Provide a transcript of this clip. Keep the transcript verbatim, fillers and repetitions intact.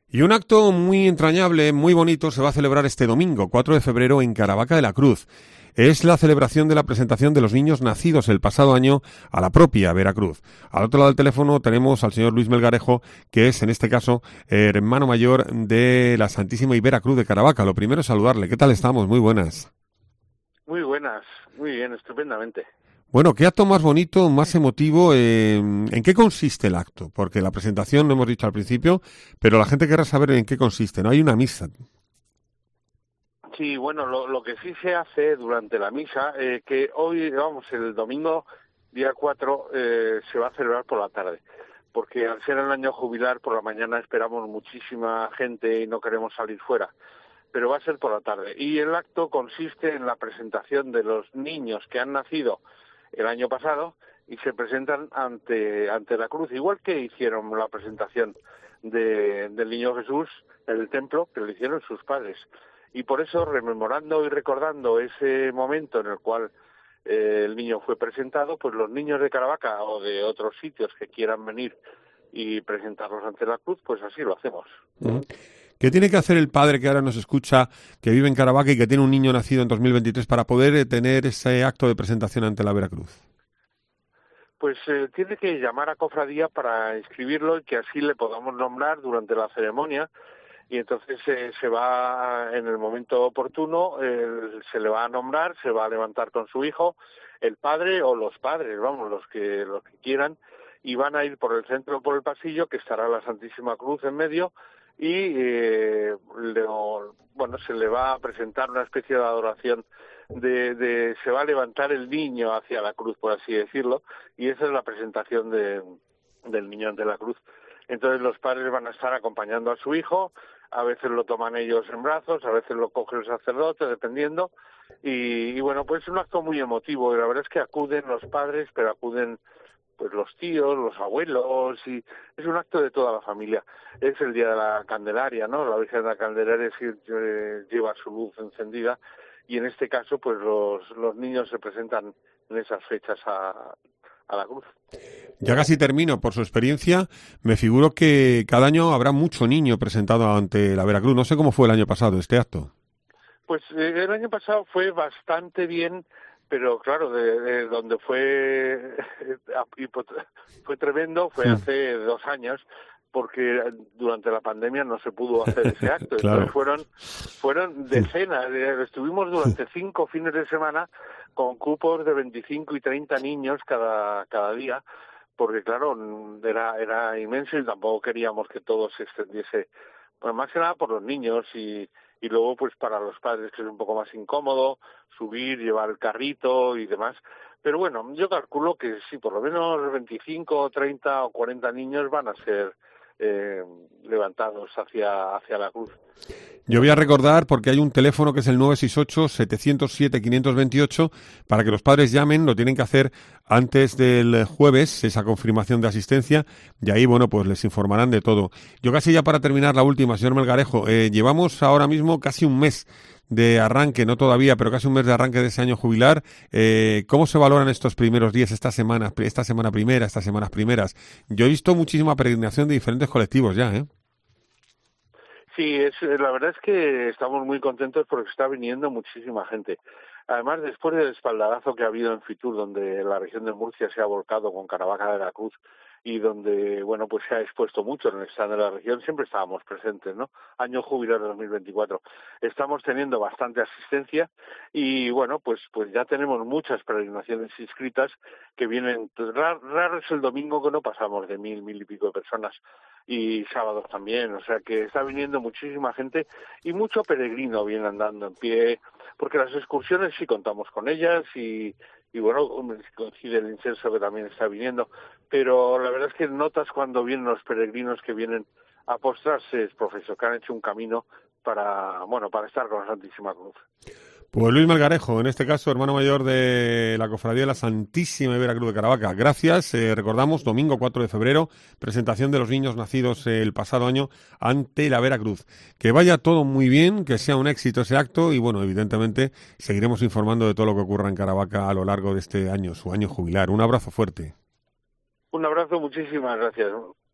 Y un acto muy entrañable, muy bonito, se va a celebrar este domingo, cuatro de febrero, en Caravaca de la Cruz. Es la celebración de la presentación de los niños nacidos el pasado año a la propia Veracruz. Al otro lado del teléfono tenemos al señor Luis Melgarejo, que es, en este caso, hermano mayor de la Santísima y Veracruz de Caravaca. Lo primero es saludarle. ¿Qué tal estamos? Muy buenas. Muy buenas, muy bien, estupendamente. Bueno, ¿qué acto más bonito, más emotivo? Eh, ¿En qué consiste el acto? Porque la presentación no hemos dicho al principio, pero la gente querrá saber en qué consiste, ¿no? Hay una misa. Sí, bueno, lo, lo que sí se hace durante la misa, eh, que hoy, vamos, el domingo, día cuatro, eh, se va a celebrar por la tarde, porque al ser el año jubilar, por la mañana esperamos muchísima gente y no queremos salir fuera, pero va a ser por la tarde. Y el acto consiste en la presentación de los niños que han nacido el año pasado y se presentan ante ante la cruz, igual que hicieron la presentación de, del niño Jesús en el templo, que lo hicieron sus padres. Y por eso, rememorando y recordando ese momento en el cual eh, el niño fue presentado, pues los niños de Caravaca o de otros sitios que quieran venir y presentarlos ante la cruz, pues así lo hacemos. Uh-huh. ¿Qué tiene que hacer el padre que ahora nos escucha, que vive en Caravaca y que tiene un niño nacido en dos mil veintitrés para poder tener ese acto de presentación ante la Veracruz? Pues eh, tiene que llamar a cofradía para inscribirlo y que así le podamos nombrar durante la ceremonia. Y entonces eh, se va, en el momento oportuno, eh, se le va a nombrar, se va a levantar con su hijo, el padre o los padres, vamos, los que los que quieran, y van a ir por el centro, por el pasillo, que estará la Santísima Cruz en medio, y eh, le, bueno, se le va a presentar una especie de adoración, de, de se va a levantar el niño hacia la cruz, por así decirlo, y esa es la presentación de, del niño ante la cruz. Entonces los padres van a estar acompañando a su hijo, a veces lo toman ellos en brazos, a veces lo coge el sacerdote, dependiendo, y, y bueno, pues es un acto muy emotivo, y la verdad es que acuden los padres, pero acuden pues los tíos, los abuelos, y es un acto de toda la familia. Es el día de la Candelaria, ¿no? La Virgen de la Candelaria eh, lleva su luz encendida, y en este caso, pues los, los niños se presentan en esas fechas a, a la cruz. Ya casi termino. Por su experiencia, me figuro que cada año habrá mucho niño presentado ante la Veracruz. No sé cómo fue el año pasado este acto. Pues eh, el año pasado fue bastante bien, pero claro, de, de donde fue fue tremendo fue hace dos años, porque durante la pandemia no se pudo hacer ese acto. Claro. Entonces fueron fueron decenas, estuvimos durante cinco fines de semana con cupos de veinticinco y treinta niños cada cada día, porque claro, era era inmenso y tampoco queríamos que todo se extendiese, pues más que nada por los niños y y luego pues para los padres, que es un poco más incómodo subir, llevar el carrito y demás. Pero bueno, yo calculo que sí, por lo menos veinticinco, treinta o cuarenta niños van a ser eh, levantados hacia hacia la cruz. Yo voy a recordar, porque hay un teléfono que es el nueve seis ocho, siete cero siete, cinco dos ocho, para que los padres llamen. Lo tienen que hacer antes del jueves, esa confirmación de asistencia, y ahí, bueno, pues les informarán de todo. Yo casi ya para terminar la última, señor Melgarejo, eh, llevamos ahora mismo casi un mes de arranque, no todavía, pero casi un mes de arranque de ese año jubilar. Eh, ¿Cómo se valoran estos primeros días, estas semanas, esta semana primera, estas semanas primeras? Yo he visto muchísima peregrinación de diferentes colectivos ya, ¿eh? Sí, es, la verdad es que estamos muy contentos porque está viniendo muchísima gente. Además, después del espaldarazo que ha habido en Fitur, donde la región de Murcia se ha volcado con Caravaca de la Cruz y donde, bueno, pues se ha expuesto mucho en el stand de la región, siempre estábamos presentes, ¿no? Año jubilar de dos mil veinticuatro. Estamos teniendo bastante asistencia y, bueno, pues pues ya tenemos muchas peregrinaciones inscritas que vienen. Raro, raro es el domingo que no pasamos de mil, mil y pico de personas, y sábados también, o sea que está viniendo muchísima gente y mucho peregrino viene andando en pie, porque las excursiones sí contamos con ellas y, y bueno, coincide el incenso que también está viniendo, pero la verdad es que notas cuando vienen los peregrinos que vienen a postrarse, es profesor, que han hecho un camino para, bueno, para estar con la Santísima Cruz. Pues Luis Melgarejo, en este caso, hermano mayor de la Cofradía de la Santísima y Veracruz de Caravaca. Gracias. Eh, recordamos, domingo cuatro de febrero, presentación de los niños nacidos el pasado año ante la Veracruz. Que vaya todo muy bien, que sea un éxito ese acto y, bueno, evidentemente seguiremos informando de todo lo que ocurra en Caravaca a lo largo de este año, su año jubilar. Un abrazo fuerte. Un abrazo, muchísimas gracias.